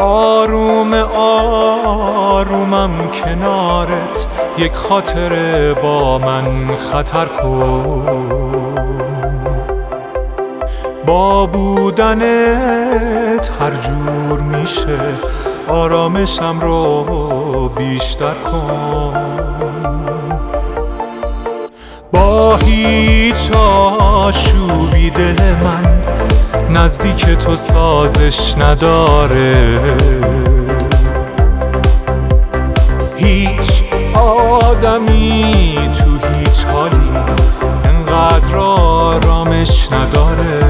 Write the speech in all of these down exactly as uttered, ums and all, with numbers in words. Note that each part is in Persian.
آروم آرومم کنارت، یک خاطره با من خطر کن. با بودنت هر جور میشه آرامشم رو بیشتر کن. با هیچ آشوبی دل من نزدیک تو سازش نداره. هیچ آدمی تو هیچ حالی انقدر آرامش نداره.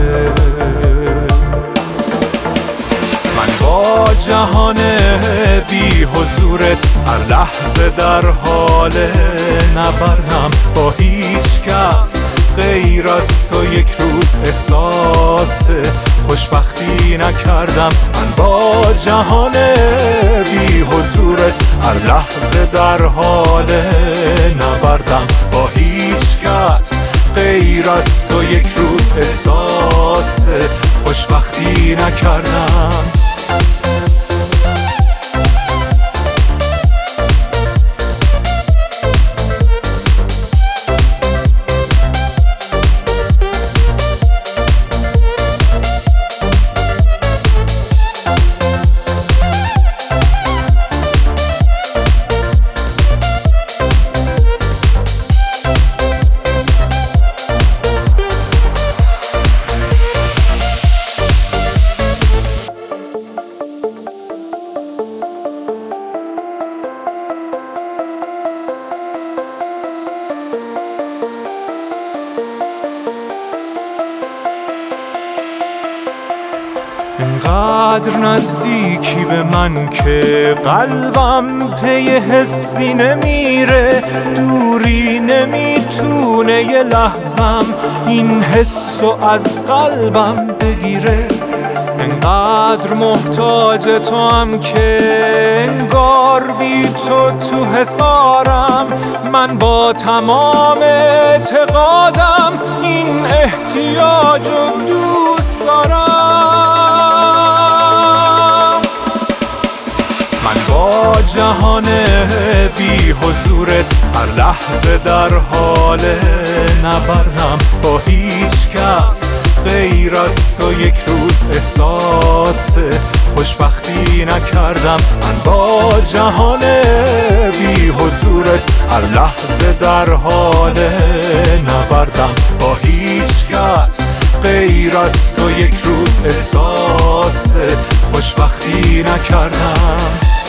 من با جهان بی حضورت هر لحظه در حال نبردم. با هیچ کس غیر از تو یک روز احساس خوشبختی نکردم. من با جهان بی حضورت هر لحظه در حال نبردم. با هیچ کس غیر از تو یک روز احساس خوشبختی نکردم. اینقدر نزدیکی به من که قلبم پی حسی نمیره. دوری نمیتونه یه لحظم این حسو از قلبم بگیره. اینقدر محتاج تو هم که انگار بی تو تو حسارم. من با تمام اعتقادم این احتیاجو دوست دارم. من با جهان بی حضورت هر لحظه در حال نبردم. با هیچ کس غیر از تو یک روز احساس خوشبختی نکردم. من با جهان بی حضورت هر لحظه در حال نبردم. با هیچ کس غیر از تو یک روز احساس خوشبختی نکردم.